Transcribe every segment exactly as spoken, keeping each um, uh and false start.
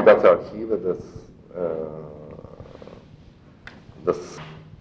die ganzen Archive des, äh, des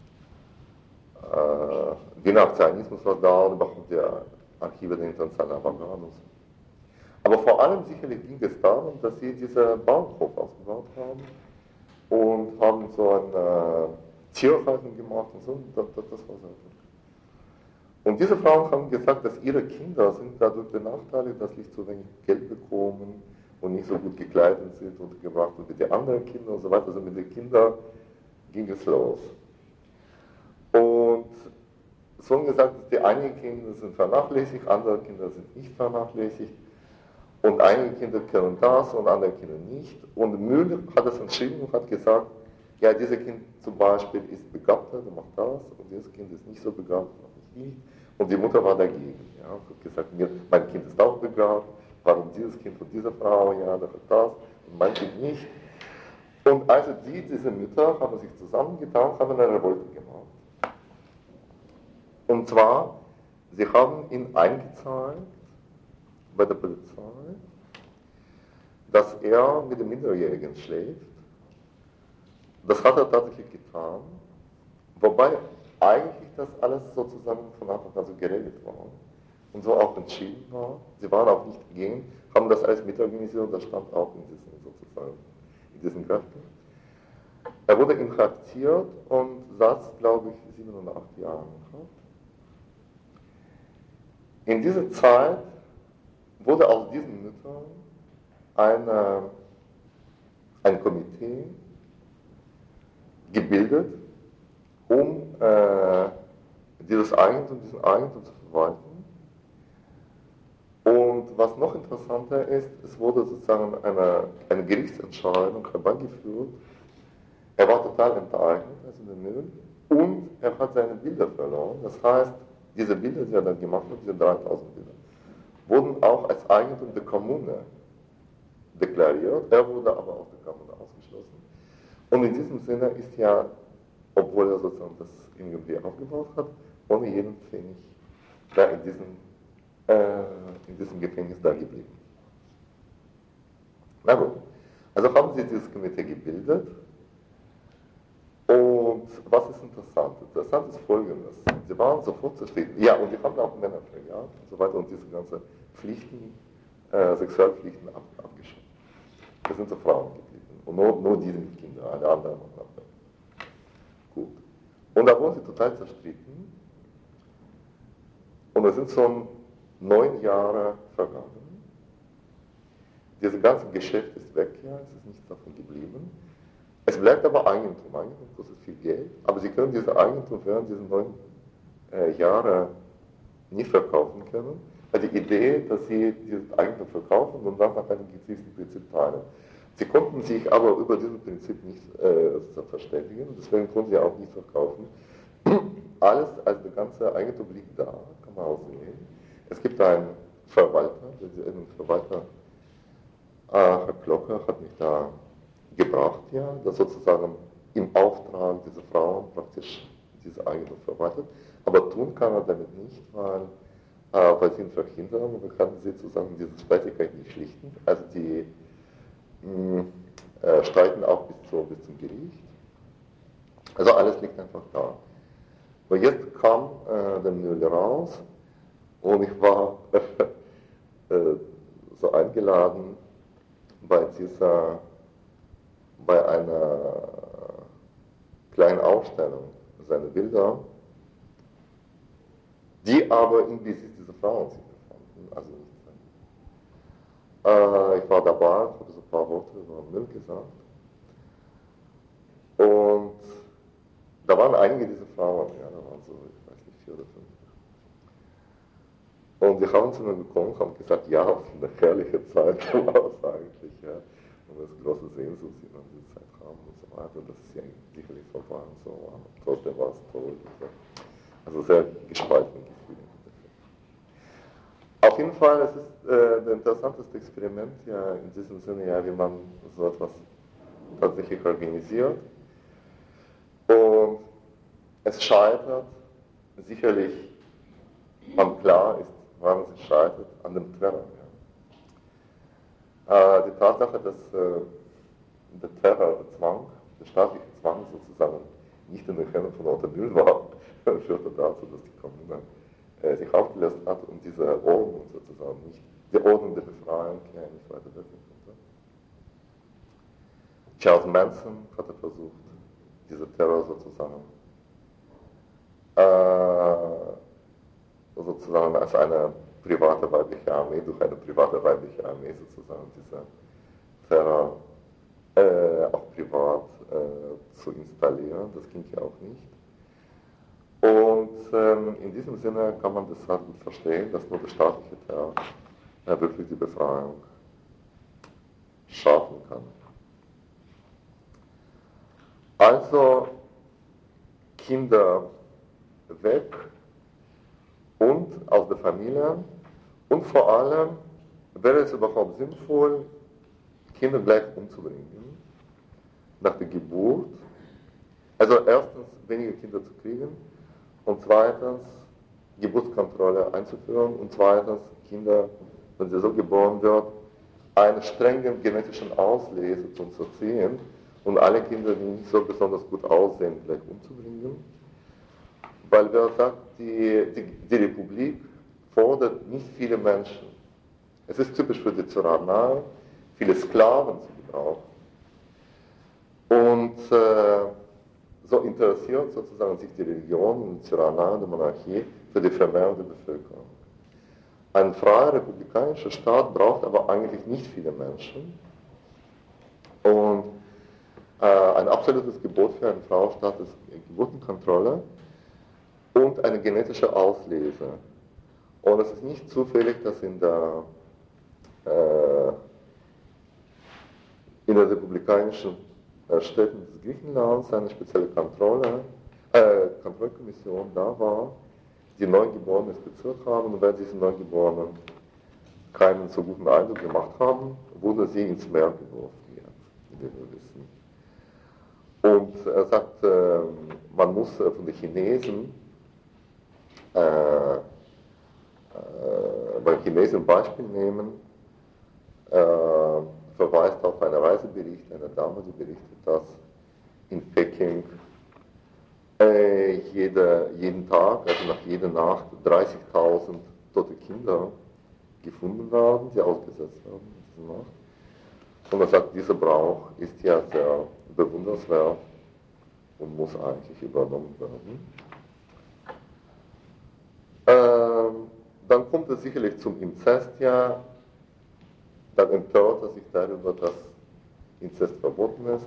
äh, Wiener Aktionismus war da und überhaupt die Archive der internationalen Avantgarde. Aber vor allem sicherlich ging es darum, dass sie diesen Bauernhof ausgebaut haben und haben so eine Tierhaltung gemacht und so, das, das, das war sehr gut. Und diese Frauen haben gesagt, dass ihre Kinder sind dadurch benachteiligt, dass sie zu wenig Geld bekommen und nicht so gut gekleidet sind und gebracht und wie die anderen Kinder und so weiter. Also mit den Kindern ging es los. Und so gesagt, dass die einigen Kinder sind vernachlässigt, andere Kinder sind nicht vernachlässigt. Und einige Kinder können das und andere Kinder nicht. Und Müller hat es entschieden und hat gesagt, ja, dieses Kind zum Beispiel ist begabter, der macht das, und dieses Kind ist nicht so begabt, macht es nicht. Und die Mutter war dagegen. Ja, und hat gesagt, mir, mein Kind ist auch begabt, warum dieses Kind von dieser Frau, ja, der hat das, und mein Kind nicht. Und also die, diese Mütter haben sich zusammengetan, haben eine Revolte gemacht. Und zwar, sie haben ihn eingezahlt bei der Polizei, dass er mit den Minderjährigen schläft. Das hat er tatsächlich getan, wobei eigentlich das alles sozusagen von Anfang an so geregelt war und so auch entschieden war. Sie waren auch nicht dagegen, haben das alles mitorganisiert und das stand auch in diesen, sozusagen, in diesen Kräften. Er wurde inhaftiert und saß, glaube ich, sieben oder acht Jahre in Haft. In dieser Zeit wurde aus diesen Müttern eine, ein Komitee gebildet, um äh, dieses Eigentum, diesen Eigentum zu verwalten. Und was noch interessanter ist, es wurde sozusagen eine, eine Gerichtsentscheidung herbeigeführt. Er war total enteignet, also der Müll, und er hat seine Bilder verloren. Das heißt, diese Bilder, die er dann gemacht hat, diese dreitausend Bilder, wurden auch als Eigentum der Kommune deklariert. Er wurde aber aus der Kommune ausgeschlossen. Und in diesem Sinne ist ja, obwohl er sozusagen das irgendwie aufgebaut hat, ohne jeden Pfennig da in diesem, äh, in diesem Gefängnis da geblieben. Na gut, also haben sie dieses Komitee gebildet. Und was ist interessant? Interessant ist Folgendes. Sie waren sofort zufrieden. Ja, und die haben auch Männer verjagt und so weiter und diese ganzen Pflichten, äh, Sexualpflichten ab, abgeschafft. Das sind so Frauen geblieben. Und nur, nur diese mit Kindern, alle anderen waren ab. Gut. Und da wurden sie total zerstritten. Und es sind schon neun Jahre vergangen. Dieses ganze Geschäft ist weg, ja, es ist nichts davon geblieben. Es bleibt aber Eigentum. Eigentum kostet viel Geld, aber Sie können dieses Eigentum während dieser neun äh, Jahre nicht verkaufen können. Also die Idee, dass Sie dieses Eigentum verkaufen und dann nach einem gezielten Prinzip teilen. Sie konnten sich aber über dieses Prinzip nicht äh, verständigen, deswegen konnten Sie auch nicht verkaufen. Alles, also das ganze Eigentum liegt da, kann man auch sehen. Es gibt einen Verwalter, der Verwalter, äh, Herr Glocker hat mich da gebracht, ja, das sozusagen im Auftrag dieser Frauen praktisch diese Eigentum verwaltet. Aber tun kann er damit nicht, weil, äh, weil sie ihn verhindern und dann kann sie sozusagen diese Streitigkeit nicht schlichten. Also die mh, äh, streiten auch bis, zu, bis zum Gericht. Also alles liegt einfach da. Und jetzt kam äh, der Müller raus und ich war äh, so eingeladen bei dieser bei einer kleinen Ausstellung seine Bilder, die aber im Besitz dieser Frauen sich befanden. Also nicht äh, ich war dabei, habe so ein paar Worte über Müll gesagt. Und da waren einige dieser Frauen, ja, da waren so, ich weiß nicht, vier oder fünf. Und die haben zu mir gekommen, haben gesagt, ja, was eine herrliche Zeit war es eigentlich, ja. Und das große Sehnsucht, die man diese Zeit haben und so weiter, das ist ja sicherlich vorbei und so, und trotzdem war es toll. So. Also sehr gespaltene Gefühle. Auf jeden Fall, es ist äh, das interessanteste Experiment ja in diesem Sinne, ja, wie man so etwas tatsächlich organisiert. Und es scheitert sicherlich, man klar ist, wann es scheitert, an dem Trennung. Ja. Äh, die Tatsache, dass äh, der Terror, der Zwang, der staatliche Zwang sozusagen nicht in den Händen von Otto Mühl war, führte dazu, dass die Kommune äh, sich aufgelöst hat und diese Ordnung sozusagen nicht, die Ordnung der Befreiung ja nicht weiter wirken konnte. Charles Manson hatte versucht, diese Terror sozusagen äh, sozusagen als eine private weibliche Armee, durch eine private weibliche Armee sozusagen diese Terror äh, auch privat äh, zu installieren. Das ging ja auch nicht. Und ähm, in diesem Sinne kann man deshalb gut verstehen, dass nur der staatliche Terror äh, wirklich die Befreiung schaffen kann. Also Kinder weg und aus der Familie und vor allem wäre es überhaupt sinnvoll, Kinder gleich umzubringen nach der Geburt. Also erstens weniger Kinder zu kriegen und zweitens Geburtskontrolle einzuführen und zweitens Kinder, wenn sie so geboren wird, einen strengen genetischen Auslese zu unterziehen und alle Kinder, die nicht so besonders gut aussehen, gleich umzubringen. Weil wer sagt, die, die, die Republik fordert nicht viele Menschen. Es ist typisch für die Tyrannei, viele Sklaven zu gebrauchen. Und äh, so interessiert sozusagen sich die Religion und die Tyrannei und die Monarchie für die Vermehrung der Bevölkerung. Ein freier republikanischer Staat braucht aber eigentlich nicht viele Menschen. Und äh, ein absolutes Gebot für einen Frauenstaat ist Geburtenkontrolle und eine genetische Auslese. Und es ist nicht zufällig, dass in der, äh, in der republikanischen äh, Städten des Griechenlands eine spezielle Kontrolle, äh, Kontrollkommission da war, die Neugeborenen inspiziert haben, und weil diese Neugeborenen keinen so guten Eindruck gemacht haben, wurde sie ins Meer geworfen, wie wir wissen. Und er sagt, äh, man muss äh, von den Chinesen Äh, äh, beim Chinesen ein Beispiel nehmen, äh, verweist auf einen Reisebericht einer Dame, die berichtet, dass in Peking äh, jede, jeden Tag, also nach jeder Nacht, dreißigtausend tote Kinder gefunden werden, die ausgesetzt werden in dieser Nacht. Und er sagt, dieser Brauch ist ja sehr bewundernswert und muss eigentlich übernommen werden. Ähm, dann kommt es sicherlich zum Inzest, ja, dann empört er sich darüber, dass Inzest verboten ist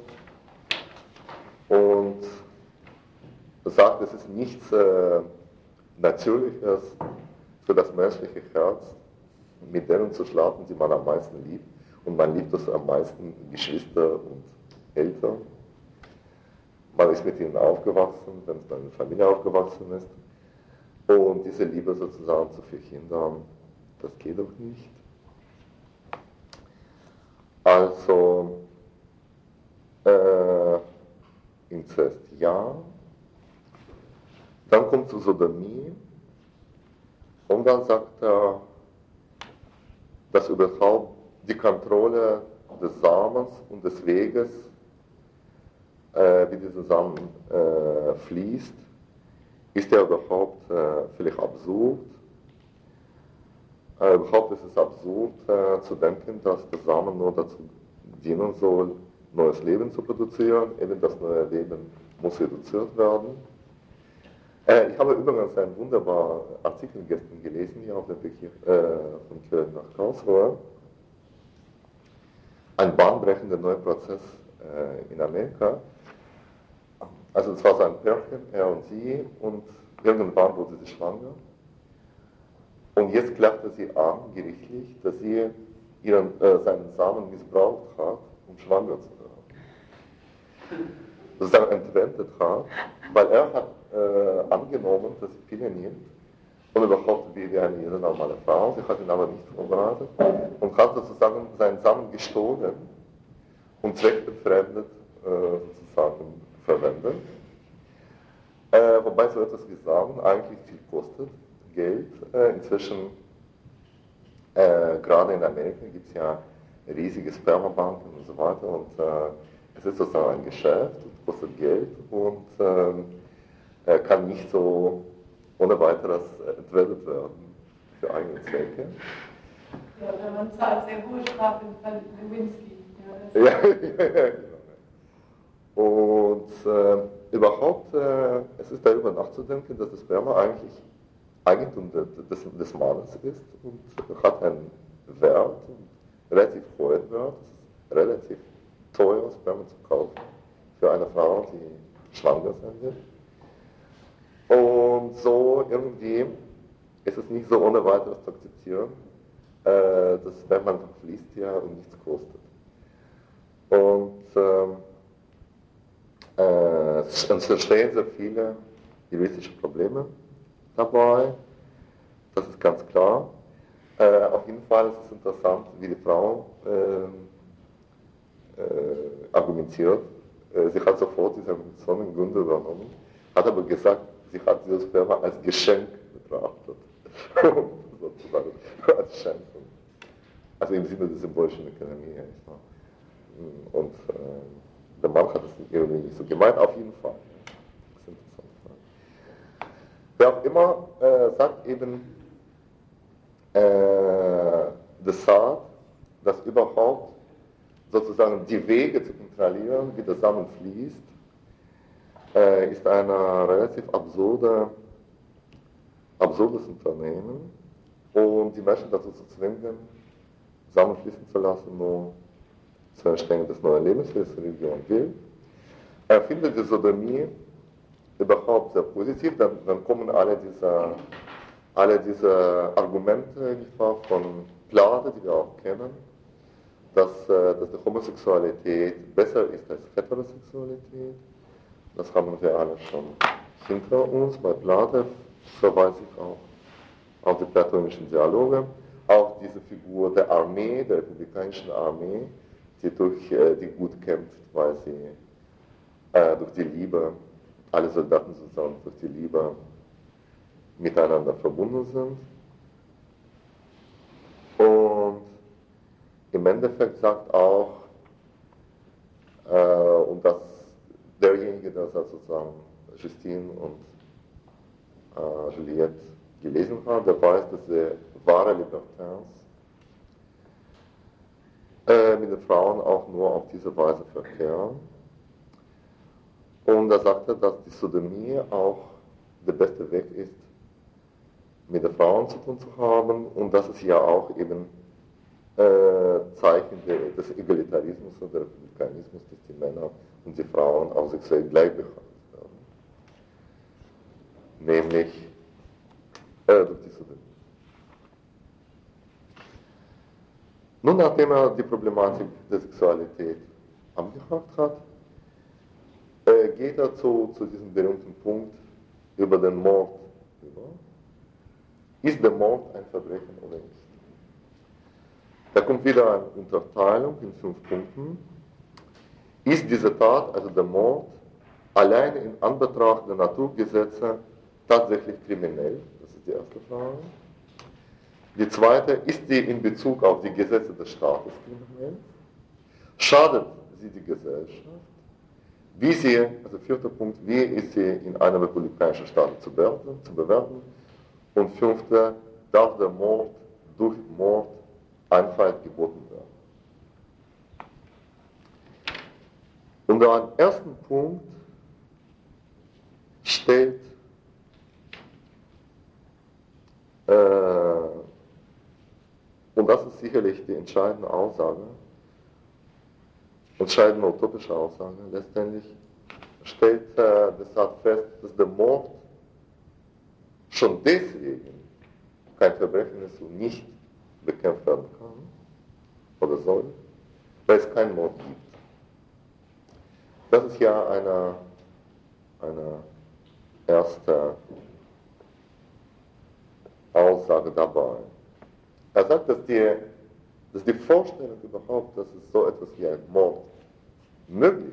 und sagt, es ist nichts äh, Natürliches für das menschliche Herz, mit denen zu schlafen, die man am meisten liebt, und man liebt es am meisten Geschwister und Eltern. Man ist mit ihnen aufgewachsen, wenn es in der Familie aufgewachsen ist. Und diese Liebe sozusagen zu vier Kindern, das geht doch nicht. Also, äh, Inzest, ja. Dann kommt zu Sodomie. Und dann sagt er, dass überhaupt die Kontrolle des Samens und des Weges, äh, wie dieser Samen äh, fließt, ist ja überhaupt äh, völlig absurd. Äh, überhaupt ist es absurd äh, zu denken, dass der Samen nur dazu dienen soll, neues Leben zu produzieren. Eben das neue Leben muss reduziert werden. Äh, ich habe übrigens einen wunderbaren Artikel gestern gelesen, hier auf der Weg hier, äh, von Köln nach Karlsruhe. Ein bahnbrechender neuer Prozess äh, in Amerika. Also es war so ein Pärchen, er und sie, und irgendwann wurde sie schwanger. Und jetzt klagte sie an, gerichtlich, dass sie ihren, äh, seinen Samen missbraucht hat, um schwanger zu werden. Das ist dann entwendet hat, weil er hat äh, angenommen, dass sie Pille nimmt und überhaupt wie eine jede normale Frau. Sie hat ihn aber nicht vorbereitet und hat sozusagen seinen Samen gestohlen und zweckbefremdet äh, sozusagen verwendet. Äh, wobei so etwas wie Samen eigentlich viel kostet, Geld. Äh, inzwischen, äh, gerade in Amerika gibt es ja riesige Spermabanken und so weiter, und äh, es ist sozusagen ein Geschäft, es kostet Geld und ähm, er kann nicht so ohne weiteres entwendet werden für eigene Zwecke. Ja, oder man zahlt sehr hohe Strafe im Fall Lewinsky. Ja, ja, ja, genau. Und äh, überhaupt, äh, es ist darüber nachzudenken, dass das Sperma eigentlich Eigentum des, des, des Mannes ist und hat einen Wert, einen relativ hohen Wert. Es ist relativ teuer, Sperma zu kaufen für eine Frau, die schwanger sein wird. Und so irgendwie ist es nicht so ohne weiteres zu akzeptieren, äh, dass Sperma einfach fließt ja und nichts kostet. Und ähm, äh, es entstehen sehr viele juristische Probleme dabei, das ist ganz klar. Äh, auf jeden Fall ist es interessant, wie die Frau äh, äh, argumentiert. Äh, sie hat sofort diese Argumentation im Grunde übernommen, hat aber gesagt, sie hat dieses Sperma als Geschenk betrachtet. Sozusagen, als Schenkung. Also im Sinne der symbolischen Ökonomie. Und äh, der Mann hat es irgendwie nicht so gemeint, auf jeden Fall. Das ist interessant. Wer auch immer äh, sagt eben, äh, Desart, dass überhaupt sozusagen die Wege zu kontrollieren, wie der Samen fließt, äh, ist ein relativ absurde, absurdes Unternehmen. Und die Menschen dazu zu zwingen, Samen fließen zu lassen, nur zu entstehen des neuen Lebens, wie es die Religion will. Er findet die Sodomie überhaupt sehr positiv, dann, dann kommen alle diese, alle diese Argumente nicht wahr, von Plato, die wir auch kennen, dass, äh, dass die Homosexualität besser ist als Heterosexualität. Das haben wir alle schon hinter uns. Bei Plato verweise ich auch auf die platonischen Dialoge, auch diese Figur der Armee, der republikanischen Armee, die durch äh, die gut kämpft, weil sie äh, durch die Liebe, alle Soldaten sozusagen durch die Liebe miteinander verbunden sind. Und im Endeffekt sagt auch, äh, und dass derjenige, der sozusagen Justine und äh, Juliette gelesen hat, der weiß, dass sie wahre Libertins äh, mit den Frauen auch nur auf diese Weise verkehren. Und er sagte, dass die Sodomie auch der beste Weg ist, mit den Frauen zu tun zu haben und dass es ja auch eben äh, Zeichen de, des Egalitarismus und des Republikanismus, dass die Männer und die Frauen auch sexuell gleich behandelt werden. Nämlich äh, durch die Sodomie. Nun, nachdem er die Problematik der Sexualität angehakt hat, äh, geht er zu, zu diesem berühmten Punkt über den Mord über. Ist der Mord ein Verbrechen oder nicht? Da kommt wieder eine Unterteilung in fünf Punkten. Ist diese Tat, also der Mord, alleine in Anbetracht der Naturgesetze tatsächlich kriminell? Das ist die erste Frage. Die zweite, ist sie in Bezug auf die Gesetze des Staates kriminell? Schadet sie die Gesellschaft? Wie sie, also vierter Punkt, wie ist sie in einem republikanischen Staat zu bewerten? Zu bewerten? Und fünfter, darf der Mord durch Mord Einfalt geboten werden? Unter einem ersten Punkt steht äh, und das ist sicherlich die entscheidende Aussage, entscheidende utopische Aussage, letztendlich stellt äh, deshalb fest, dass der Mord schon deswegen kein Verbrechen ist und nicht bekämpft werden kann oder soll, weil es keinen Mord gibt. Das ist ja eine, eine erste Aussage dabei. Er sagt, dass die, dass die Vorstellung überhaupt, dass es so etwas wie ein Mord möglich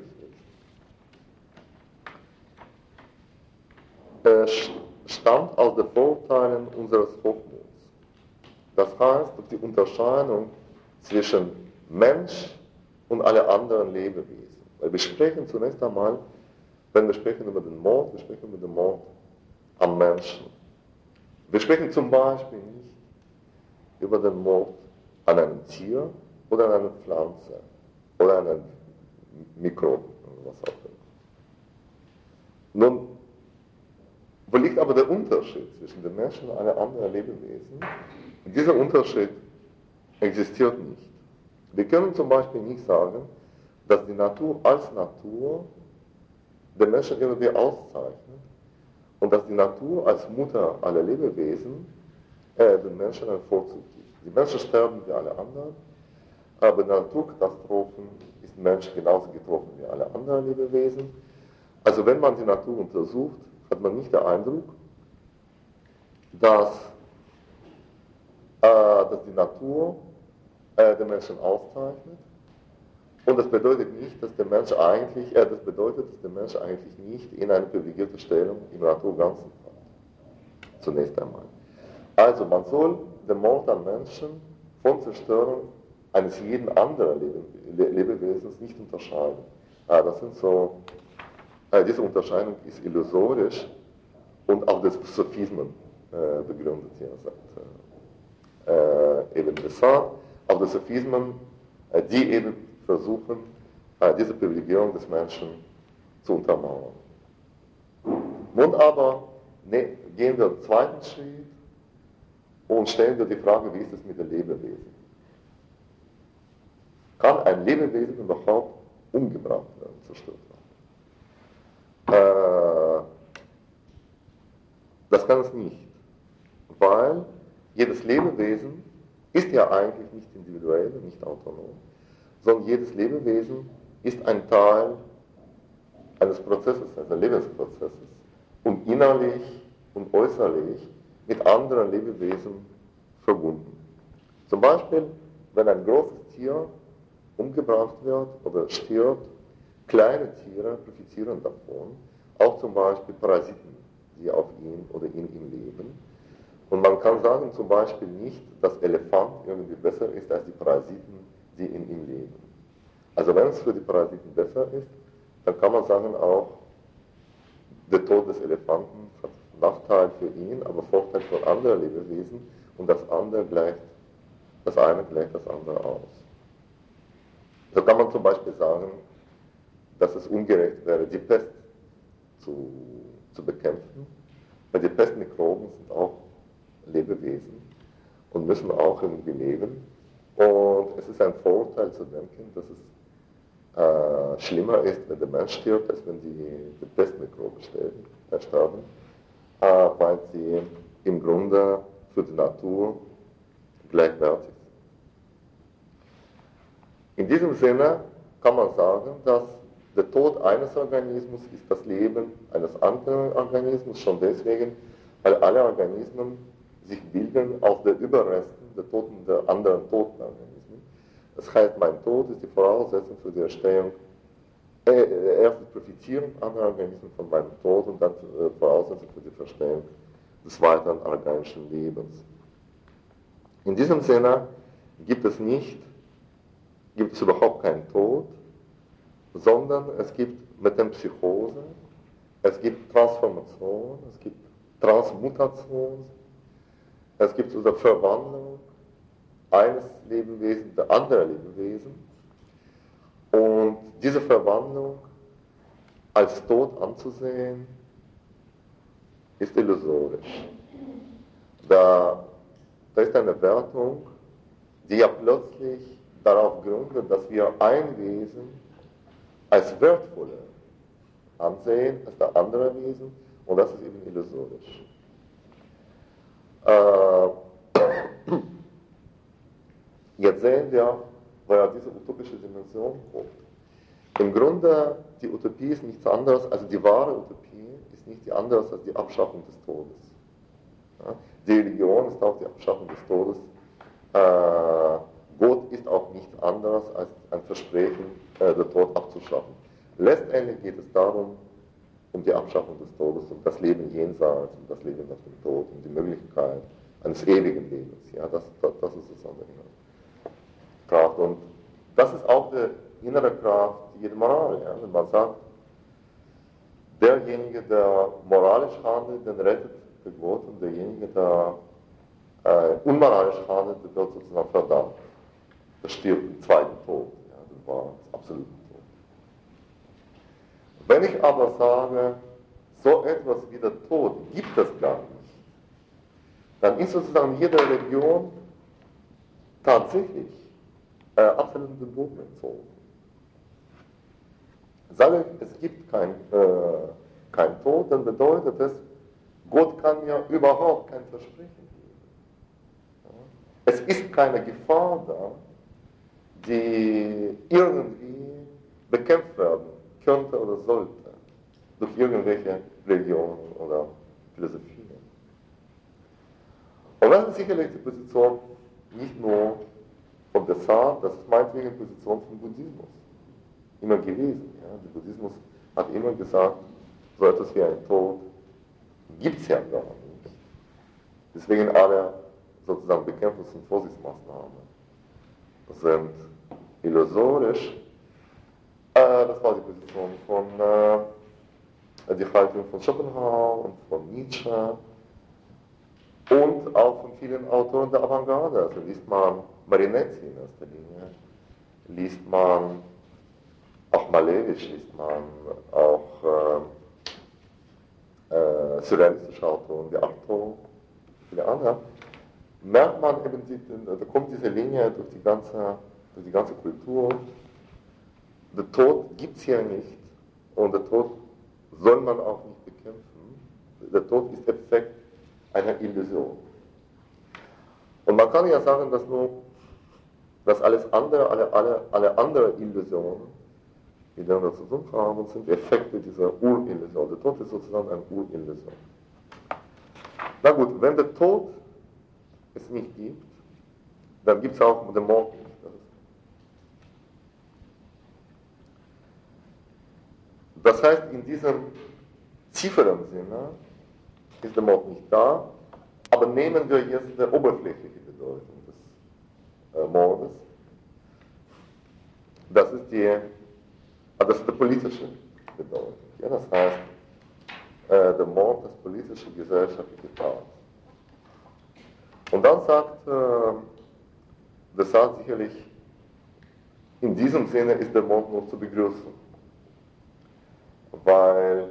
ist, äh, stammt aus den Vorurteilen unseres Hochmuts. Das heißt, durch die Unterscheidung zwischen Mensch und alle anderen Lebewesen. Weil wir sprechen zunächst einmal, wenn wir sprechen über den Mord, wir sprechen über den Mord am Menschen. Wir sprechen zum Beispiel nicht über den Mord an einem Tier oder an einer Pflanze oder an einem Mikroben oder was auch immer. Nun, wo liegt aber der Unterschied zwischen dem Menschen und einem anderen Lebewesen? Und dieser Unterschied existiert nicht. Wir können zum Beispiel nicht sagen, dass die Natur als Natur den Menschen irgendwie auszeichnet und dass die Natur als Mutter aller Lebewesen äh, den Menschen einen Vorzug gibt. Die Menschen sterben wie alle anderen, aber in Naturkatastrophen ist der Mensch genauso getroffen wie alle anderen Lebewesen. Also wenn man die Natur untersucht, hat man nicht den Eindruck, dass, äh, dass die Natur äh, den Menschen auszeichnet. Und das bedeutet nicht, dass der Mensch eigentlich, äh, das bedeutet, dass der Mensch eigentlich nicht in eine privilegierte Stellung im Naturganzen kommt. Zunächst einmal. Also man soll den Mord an Menschen von Zerstörung eines jeden anderen Lebe Lebewesens nicht unterscheiden. Äh, das sind so, äh, diese Unterscheidung ist illusorisch und auch des Sophismen äh, begründet hier, sagt äh, eben Dessart. Auch des Sophismen, äh, die eben versuchen, äh, diese Privilegierung des Menschen zu untermauern. Nun aber ne, gehen wir den zweiten Schritt und stellen wir die Frage, wie ist es mit den Lebewesen? Kann ein Lebewesen überhaupt umgebracht werden, zerstört werden? Äh, das kann es nicht, weil jedes Lebewesen ist ja eigentlich nicht individuell und nicht autonom, sondern jedes Lebewesen ist ein Teil eines Prozesses, eines Lebensprozesses und innerlich und äußerlich mit anderen Lebewesen verbunden. Zum Beispiel, wenn ein großes Tier umgebracht wird oder stirbt, kleine Tiere profitieren davon, auch zum Beispiel Parasiten, die auf ihn oder in ihm leben. Und man kann sagen zum Beispiel nicht, dass Elefant irgendwie besser ist als die Parasiten, die in ihm leben. Also wenn es für die Parasiten besser ist, dann kann man sagen auch, der Tod des Elefanten hat Nachteil für ihn, aber Vorteil für andere Lebewesen und das andere gleicht, das eine gleicht das andere aus. So kann man zum Beispiel sagen, dass es ungerecht wäre, die Pest zu, zu bekämpfen, weil die Pestmikroben sind auch Lebewesen und müssen auch irgendwie leben. Und es ist ein Vorteil zu denken, dass es äh, schlimmer ist, wenn der Mensch stirbt, als wenn die, die Pestmikroben sterben, äh, sterben äh, weil sie im Grunde für die Natur gleichwertig sind. In diesem Sinne kann man sagen, dass der Tod eines Organismus ist das Leben eines anderen Organismus, schon deswegen, weil alle Organismen sich bilden aus den Überresten der Toten der anderen toten Organismen. Das heißt, mein Tod ist die Voraussetzung für die Erstehung, äh, erstens profitieren andere Organismen von meinem Tod und dann äh, Voraussetzung für die Verstehung des weiteren organischen Lebens. In diesem Sinne gibt es nicht, gibt es überhaupt keinen Tod, sondern es gibt Metempsychose, es gibt Transformation, es gibt Transmutation, es gibt also Verwandlung eines Lebewesens in andere Lebewesen und diese Verwandlung als Tod anzusehen, ist illusorisch. Da, da ist eine Wertung, die ja plötzlich darauf gründet, dass wir ein Wesen als wertvoller ansehen als der andere Wesen und das ist eben illusorisch. Äh, jetzt sehen wir, woher diese utopische Dimension kommt. Im Grunde, die Utopie ist nichts anderes, also die wahre Utopie ist nichts anderes als die Abschaffung des Todes. Ja? Die Religion ist auch die Abschaffung des Todes. Äh, Gott ist auch nichts anderes als ein Versprechen, äh, den Tod abzuschaffen. Letztendlich geht es darum, um die Abschaffung des Todes, um das Leben jenseits, um das Leben nach dem Tod, um die Möglichkeit eines ewigen Lebens. Ja, das, das, das ist das andere Kraft. Und das ist auch der innere Kraft jede Moral. Ja? Wenn man sagt, derjenige, der moralisch handelt, den rettet der Gott, und derjenige, der äh, unmoralisch handelt, der wird sozusagen verdammt. Der stirbt im zweiten Tod. Ja? Das war das absolute Tod. Wenn ich aber sage, so etwas wie der Tod gibt es gar nicht, dann ist sozusagen jede Religion tatsächlich äh, absolut den Boden entzogen. Sage ich, es gibt kein, äh, kein Tod, dann bedeutet es, Gott kann mir überhaupt kein Versprechen geben. Ja? Es ist keine Gefahr da, die irgendwie bekämpft werden könnte oder sollte durch irgendwelche Religionen oder Philosophien. Und das ist sicherlich die Position nicht nur von Descartes, das ist meinetwegen die Position vom Buddhismus immer gewesen. Ja? Der Buddhismus hat immer gesagt, so etwas wie ein Tod gibt es ja gar nicht. Deswegen alle sozusagen Bekämpfungs- und Vorsichtsmaßnahmen sind illusorisch. Äh, das war die Position von, äh, die Haltung von Schopenhauer und von Nietzsche und auch von vielen Autoren der Avantgarde. Also liest man Marinetti in erster Linie, liest man auch Malevich, liest man auch äh, äh, surrealistische Autoren wie Artaud, viele andere, merkt man eben, die, da kommt diese Linie durch die ganze, durch die ganze Kultur. Der Tod gibt es hier nicht und der Tod soll man auch nicht bekämpfen. Der Tod ist Effekt einer Illusion. Und man kann ja sagen, dass nur dass alles andere, alle, alle, alle anderen Illusionen, mit denen wir zu tun haben, sind Effekte dieser Urillusion. Der Tod ist sozusagen eine Urillusion. Na gut, wenn der Tod es nicht gibt, dann gibt es auch den Mord nicht. Das heißt, in diesem tieferen Sinne ist der Mord nicht da, aber nehmen wir jetzt die oberflächliche Bedeutung des äh, Mordes. Das ist die, das ist die politische Bedeutung. Ja, das heißt, äh, der Mord ist politische, gesellschaftliche Tat. Und dann sagt, äh, das sagt sicherlich, in diesem Sinne ist der Mord nur zu begrüßen. Weil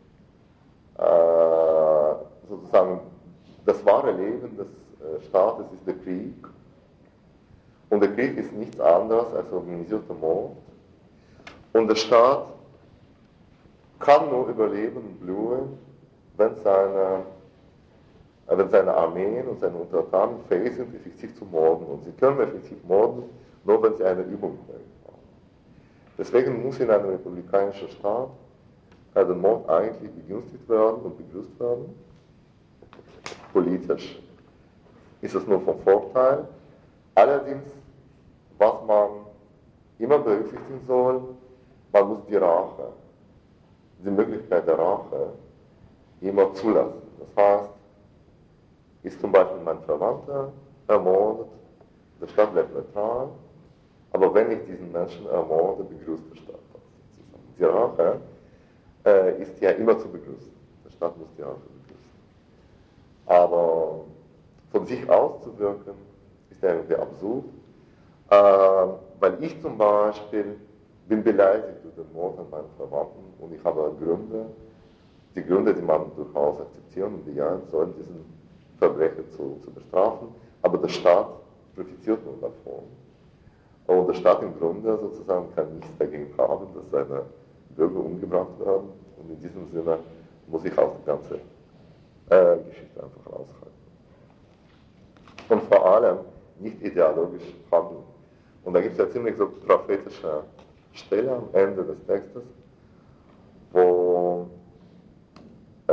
äh, sozusagen das wahre Leben des äh, Staates ist der Krieg. Und der Krieg ist nichts anderes als organisierter Mord. Und der Staat kann nur überleben und blühen, wenn seine, äh, wenn seine Armeen und seine Untertanen fähig sind, effektiv zu morden. Und sie können effektiv morden, nur wenn sie eine Übung haben. Deswegen muss in einem republikanischen Staat äh, der Mord eigentlich begünstigt werden und begrüßt werden. Politisch ist es nur von Vorteil. Allerdings, was man immer berücksichtigen soll, man muss die Rache, die Möglichkeit der Rache immer zulassen. Das heißt, ist zum Beispiel mein Verwandter ermordet, der Staat bleibt neutral, aber wenn ich diesen Menschen ermorde, begrüßt der Staat das. Die Rache äh, ist ja immer zu begrüßen. Der Staat muss die Rache begrüßen. Aber von sich auszuwirken, ist ja irgendwie absurd, äh, weil ich zum Beispiel bin beleidigt durch den Mord an meinen Verwandten und ich habe Gründe, die Gründe, die man durchaus akzeptieren und bejahen soll, diesen Verbrecher zu, zu bestrafen, aber der Staat profitiert nur davon. Und der Staat im Grunde sozusagen kann nichts dagegen haben, dass seine Bürger umgebracht werden. Und in diesem Sinne muss ich auch die ganze äh, Geschichte einfach raushalten. Und vor allem nicht ideologisch handeln. Und da gibt es ja ziemlich so prophetische Stelle am Ende des Textes, wo äh,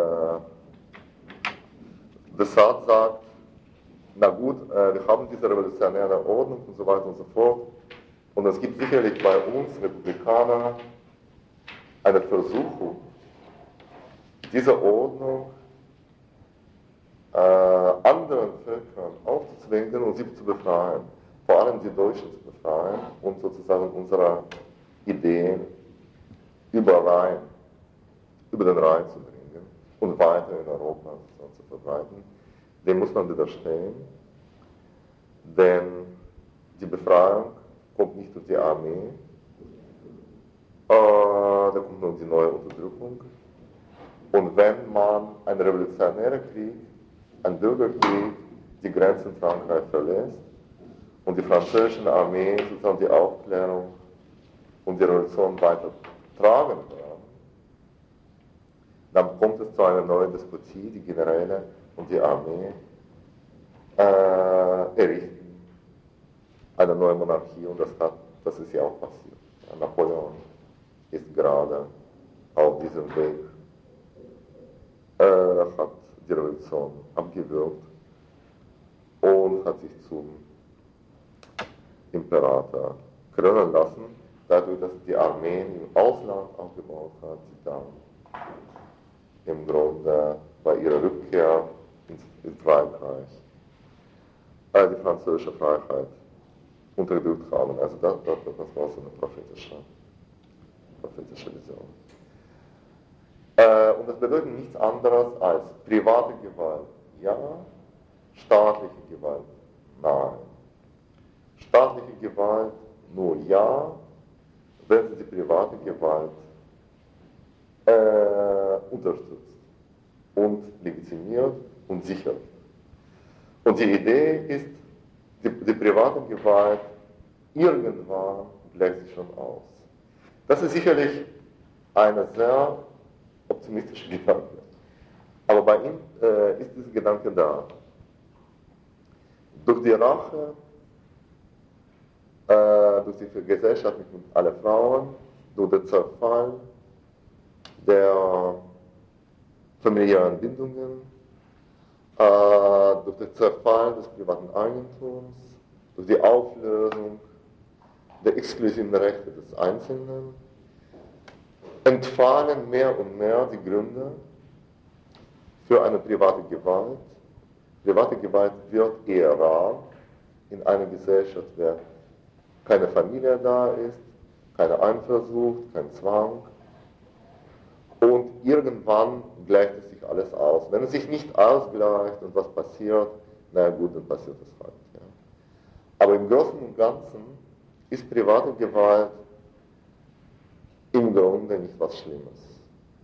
Descartes sagt, na gut, äh, wir haben diese revolutionäre Ordnung und so weiter und so fort. Und es gibt sicherlich bei uns Republikanern eine Versuchung, diese Ordnung äh, anderen Völkern aufzuzwingen und sie zu befreien. vor allem die Deutschen zu befreien und sozusagen unsere Ideen über Rhein, über den Rhein zu bringen und weiter in Europa zu verbreiten, dem muss man widerstehen, denn die Befreiung kommt nicht durch die Armee, äh, da kommt nur die neue Unterdrückung. Und wenn man einen revolutionären Krieg, einen Bürgerkrieg, die Grenzen Frankreichs verlässt und die französische Armee sozusagen die Aufklärung und die Revolution weiter tragen werden, dann kommt es zu einer neuen Despotie, die Generäle und die Armee äh, errichten eine neue Monarchie und das, hat, das ist ja auch passiert. Ja, Napoleon ist gerade auf diesem Weg, äh, hat die Revolution abgewürgt und hat sich zum Imperator krönen lassen, dadurch, dass die Armeen im Ausland aufgebaut hat, die dann im Grunde bei ihrer Rückkehr ins, in Frankreich äh, die französische Freiheit unterdrückt haben. Also das, das, das war so eine prophetische, prophetische Vision. Äh, und das bedeutet nichts anderes als private Gewalt, ja, staatliche Gewalt, nein. Staatliche Gewalt nur ja, wenn sie die private Gewalt äh, unterstützt und legitimiert und sichert. Und die Idee ist, die, die private Gewalt irgendwann gleicht sich schon aus. Das ist sicherlich eine sehr optimistische Gedanke. Aber bei ihm äh, ist dieser Gedanke da. Durch die Rache, äh, durch die Gesellschaft mit allen Frauen, durch den Zerfall der familiären Bindungen, äh, durch den Zerfall des privaten Eigentums, durch die Auflösung der exklusiven Rechte des Einzelnen, entfallen mehr und mehr die Gründe für eine private Gewalt. Private Gewalt wird eher rar in einer Gesellschaft, wo keine Familie da ist, keine Eifersucht, kein Zwang. Und irgendwann gleicht es sich alles aus. Wenn es sich nicht ausgleicht und was passiert, na gut, dann passiert es halt. Ja. Aber im Großen und Ganzen ist private Gewalt im Grunde nicht was Schlimmes.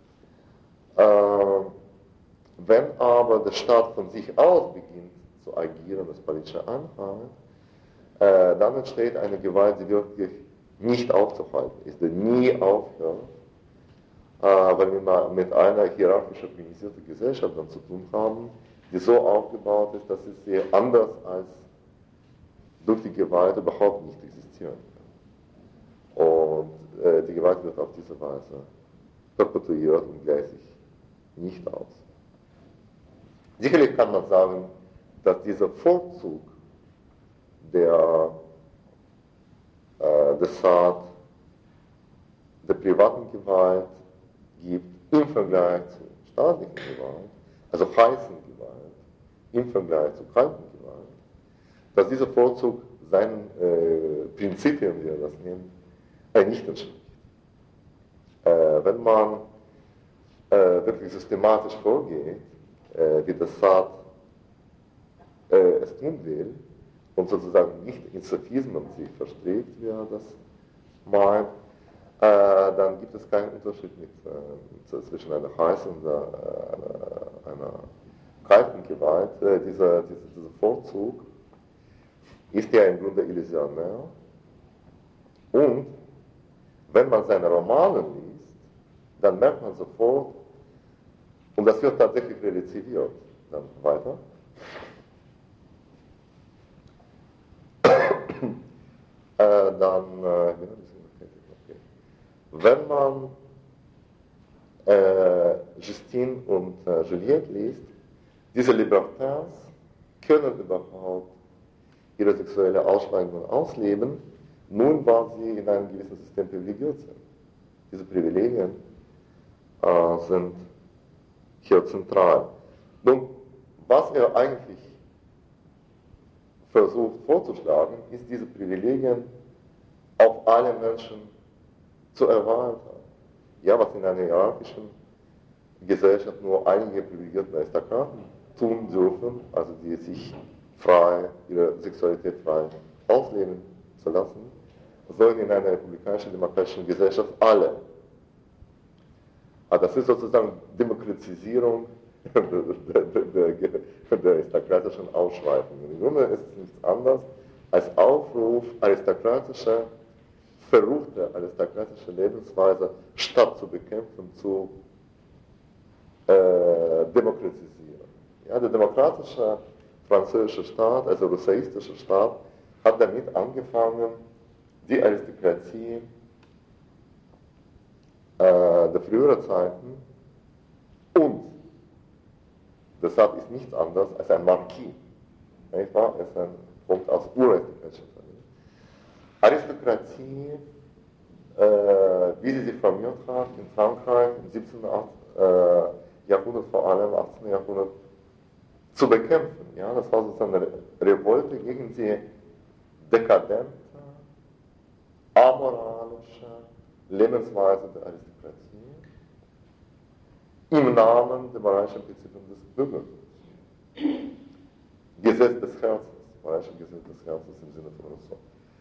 Äh, wenn aber der Staat von sich aus beginnt zu agieren, das politische Einfall, äh, dann entsteht eine Gewalt, die wirklich nicht aufzuhalten ist, die nie aufhört, äh, weil wir mit einer hierarchisch organisierten Gesellschaft dann zu tun haben, die so aufgebaut ist, dass es sie anders als durch die Gewalt überhaupt nicht existieren kann. Und äh, die Gewalt wird auf diese Weise perpetuiert und gleicht sich nicht aus. Sicherlich kann man sagen, dass dieser Vorzug der, äh, des Saat der privaten Gewalt gibt im Vergleich zur staatlichen Gewalt, also heißen Gewalt, im Vergleich zur kalten Gewalt, dass dieser Vorzug seinen äh, Prinzipien, wie er das nennt, äh, nicht entspricht. Äh, wenn man äh, wirklich systematisch vorgeht, äh, wie das Saat äh, es tun will, und sozusagen nicht in Sophismen sich verstrickt, wie er das meint, äh, dann gibt es keinen Unterschied mit, äh, zwischen einer heißen und einer, einer kalten Gewalt. Äh, dieser, dieser, dieser Vorzug ist ja im Grunde illusionär. Und wenn man seine Romane liest, dann merkt man sofort, und das wird tatsächlich relativiert, dann weiter, äh, dann, äh, wenn man äh, Justine und äh, Juliette liest, diese Libertins können überhaupt ihre sexuelle Ausschweifung ausleben, nun weil sie in einem gewissen System privilegiert sind. Diese Privilegien äh, sind hier zentral. Nun, was er eigentlich versucht vorzuschlagen, ist, diese Privilegien auf alle Menschen zu erweitern. Ja, was in einer hierarchischen Gesellschaft nur einige privilegierte Aristokraten tun dürfen, also die sich frei, ihre Sexualität frei ausleben zu lassen, sollen in einer republikanischen, demokratischen Gesellschaft alle. Also das ist sozusagen Demokratisierung der, der, der, der aristokratischen Ausschweifung. Im Grunde ist es nichts anderes als Aufruf aristokratischer, verruchter aristokratischer Lebensweise statt zu bekämpfen, zu äh, demokratisieren. Ja, der demokratische französische Staat, also rousseauistische Staat, hat damit angefangen, die Aristokratie äh, der früheren Zeiten und deshalb ist nichts anderes als ein Marquis. Nicht wahr? Es ist ein Punkt aus uraristokratischer Familie. Aristokratie, äh, wie sie sich formiert hat in Frankreich im siebzehnten. Äh, Jahrhundert, vor allem im achtzehnten. Jahrhundert, zu bekämpfen. Ja? Das war sozusagen eine Revolte gegen die dekadente, amoralische Lebensweise der Aristokratie im Namen der moralischen Prinzipien des Bürgertums. Gesetz des Herzens, moralische Gesetz des Herzens im Sinne von Rousseau.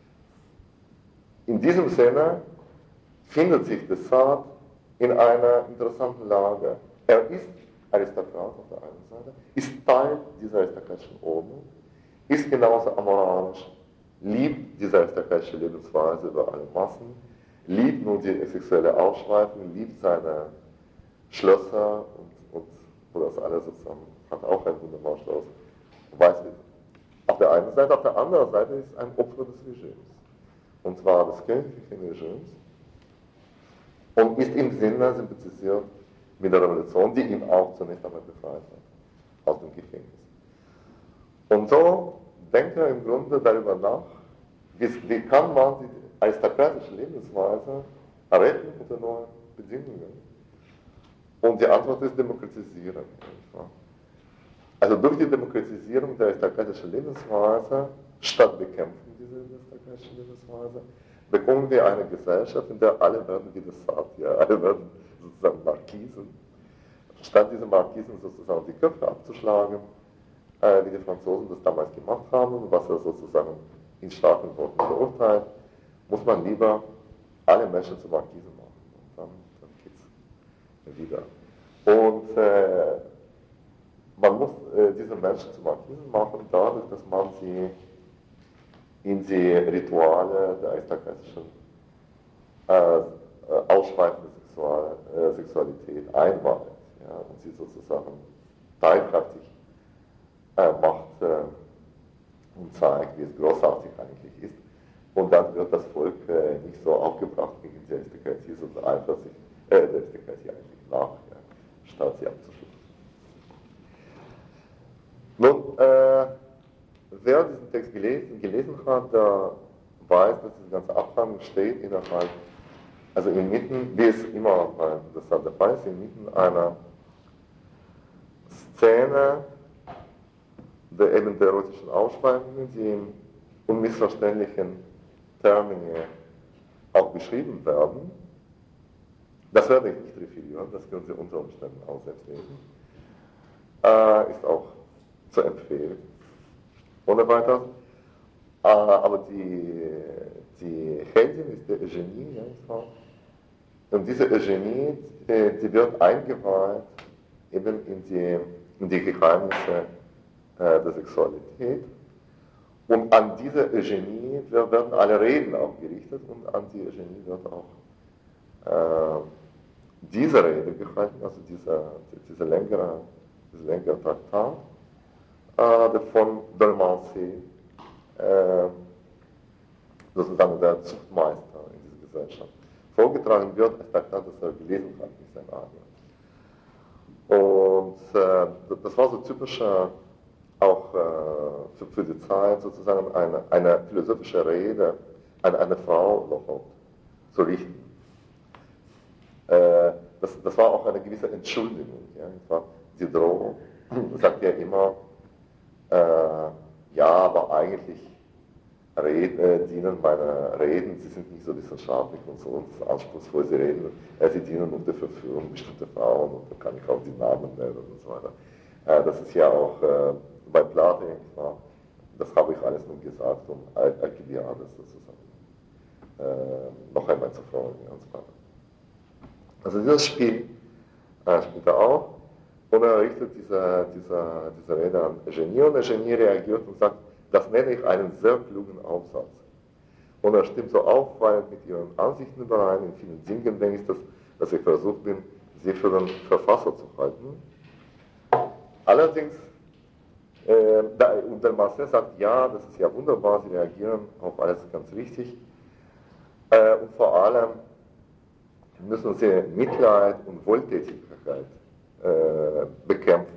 In diesem Sinne findet sich Descartes in einer interessanten Lage. Er ist Aristokrat auf der einen Seite, ist Teil dieser aristokratischen Ordnung, ist genauso amoralisch, liebt diese aristokratische Lebensweise über alle Massen, liebt nur die sexuelle Ausschweifung, liebt seine Schlösser und, und wo das alles sozusagen, hat auch ein wunderbares Schloss, weiß nicht. Auf der einen Seite, auf der anderen Seite ist ein Opfer des Regimes. Und zwar des kirchlichen Regimes. Und ist im Sinne sympathisiert mit der Revolution, die ihn auch zunächst einmal befreit hat aus dem Gefängnis. Und so denkt er im Grunde darüber nach, wie, wie kann man die aristokratische Lebensweise retten unter neuen Bedingungen. Und die Antwort ist demokratisieren. Also durch die Demokratisierung der aristokratischen Lebensweise, statt bekämpfen diese aristokratische Lebensweise, bekommen wir eine Gesellschaft, in der alle werden wie das sagt, ja, alle werden sozusagen Marquisen. Statt diese Marquisen sozusagen die Köpfe abzuschlagen, äh, wie die Franzosen das damals gemacht haben, was er sozusagen in starken Worten verurteilt, muss man lieber alle Menschen zu Marquisen machen. Und dann, dann geht es wieder. Und äh, man muss äh, diese Menschen zu Marquisen machen, dadurch, dass man sie in die Rituale der aristokratischen äh, ausschweifenden Sexual, äh, Sexualität einweiht, ja, und sie sozusagen teilhaftig äh, macht äh, und zeigt, wie es großartig eigentlich ist. Und dann wird das Volk äh, nicht so aufgebracht gegen die Aristokratie, sondern einfach sich äh, der Aristokratie eigentlich nach, ja, statt sie abzuschließen. Nun, äh, wer diesen Text gelesen, gelesen hat, der weiß, dass diese ganze Abhandlung steht innerhalb, also inmitten, wie es immer das der Fall ist, inmitten einer Szene der eben der erotischen Ausschweifungen, die in unmissverständlichen Termini auch beschrieben werden. Das werde ich nicht referieren, das können Sie unter Umständen auch selbst lesen. Äh, ist auch zu empfehlen. Ohne weiteres. Äh, aber die, die Heldin ist der Eugenie, ja, und diese Eugenie, die, die wird eingeweiht eben in die, in die Geheimnisse äh, der Sexualität. Und an diese Eugenie werden alle Reden auch gerichtet und an die Eugenie wird auch äh, diese Rede gehalten, also dieser, dieser längere, dieser längere Traktat äh, von Belmonce, äh, sozusagen der Zuchtmeister in dieser Gesellschaft, vorgetragen wird, als Traktat, das er gelesen hat, nicht sein eigener. Und äh, das war so typischer auch äh, für, für die Zeit sozusagen eine, eine philosophische Rede an eine Frau überhaupt zu richten. Äh, das, das war auch eine gewisse Entschuldigung. Ja? Die Drohung sagt ja immer, äh, ja, aber eigentlich Reden, äh, dienen meine Reden, sie sind nicht so wissenschaftlich und so und anspruchsvoll, sie reden, äh, sie dienen um die Verführung bestimmter Frauen und da kann ich auch die Namen nennen und so weiter. Äh, das ist ja auch äh, bei Plato, ja, das habe ich alles nur gesagt, um Al Alkibiades sozusagen äh, noch einmal zu freuen und so weiter. Also dieses Spiel äh, spielt er auch und er richtet diese, diese, diese Rede an Eugenie und Eugenie reagiert und sagt, das nenne ich einen sehr klugen Aufsatz. Und er stimmt so auffallend mit ihren Ansichten überein. In vielen Dingen denke ich, dass, dass ich versucht bin, sie für den Verfasser zu halten. Allerdings, äh, da, und der Marcel sagt, ja, das ist ja wunderbar, sie reagieren auf alles ganz richtig. Äh, und vor allem müssen sie Mitleid und Wohltätigkeit äh, bekämpfen.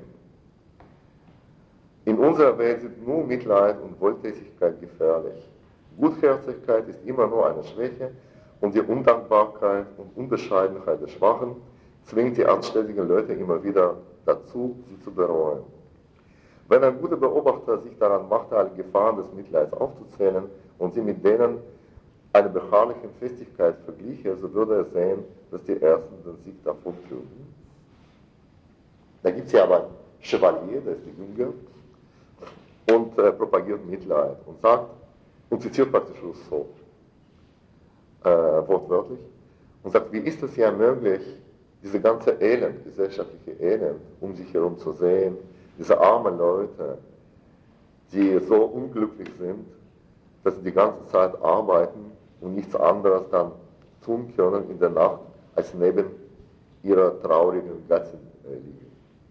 In unserer Welt sind nur Mitleid und Wohltätigkeit gefährlich. Gutherzigkeit ist immer nur eine Schwäche und die Undankbarkeit und Unbescheidenheit der Schwachen zwingt die anständigen Leute immer wieder dazu, sie zu bereuen. Wenn ein guter Beobachter sich daran machte, alle Gefahren des Mitleids aufzuzählen und sie mit denen einer beharrlichen Festigkeit vergliche, so würde er sehen, dass die Ersten den Sieg davon führten. Da gibt es ja aber einen Chevalier, der ist der Jünger, und äh, propagiert Mitleid und sagt, und zitiert praktisch Rousseau, äh, wortwörtlich, und sagt, wie ist es ja möglich, diese ganze Elend, gesellschaftliche Elend, um sich herum zu sehen, diese armen Leute, die so unglücklich sind, dass sie die ganze Zeit arbeiten und nichts anderes dann tun können in der Nacht, als neben ihrer traurigen Gattin äh, liegen.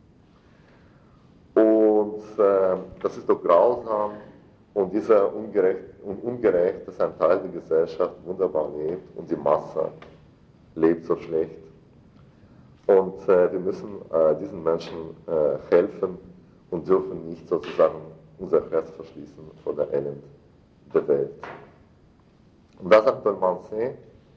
Und äh, das ist doch grausam und dieser ungerecht, und ungerecht, dass ein Teil der Gesellschaft wunderbar lebt und die Masse lebt so schlecht. Und äh, wir müssen äh, diesen Menschen äh, helfen und dürfen nicht sozusagen unser Herz verschließen vor der Elend der Welt. Und da sagt Dolmancé,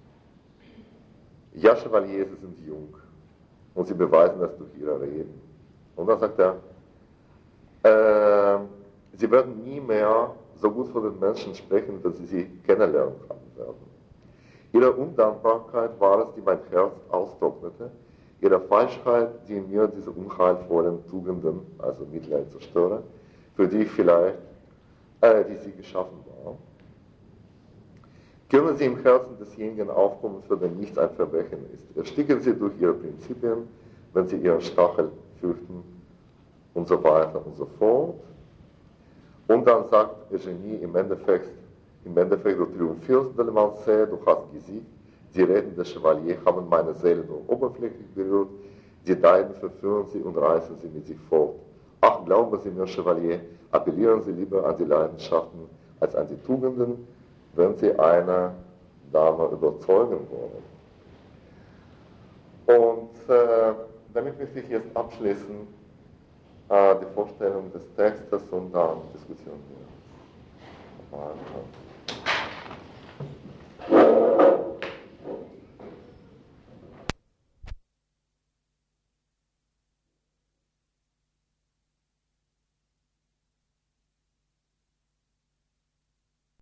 ja, Chevalier, sie sind jung und sie beweisen das durch ihre Reden. Und dann sagt er, äh, sie werden nie mehr so gut von den Menschen sprechen, dass sie sie kennenlernen haben werden. Ihre Undankbarkeit war es, die mein Herz austrocknete, ihre Falschheit, die in mir diese unheilvollen Tugenden, also Mitleid zerstöre, für die ich vielleicht, äh, die sie geschaffen war. Können sie im Herzen desjenigen aufkommen, für den nichts ein Verbrechen ist. Ersticken sie durch ihre Prinzipien, wenn sie ihren Stachel fürchten, und so weiter und so fort. Und dann sagt Eugenie im Endeffekt, im Endeffekt, du triumphierst, Dolmancé, du hast gesiegt, die Reden des Chevalier haben meine Seele nur oberflächlich berührt, die Deiden verführen sie und reißen sie mit sich fort. Ach, glauben Sie mir, Chevalier, appellieren Sie lieber an die Leidenschaften als an die Tugenden, wenn Sie eine Dame überzeugen wollen. Und äh, damit möchte ich jetzt abschließen, die Vorstellung des Textes und dann diskutieren wir.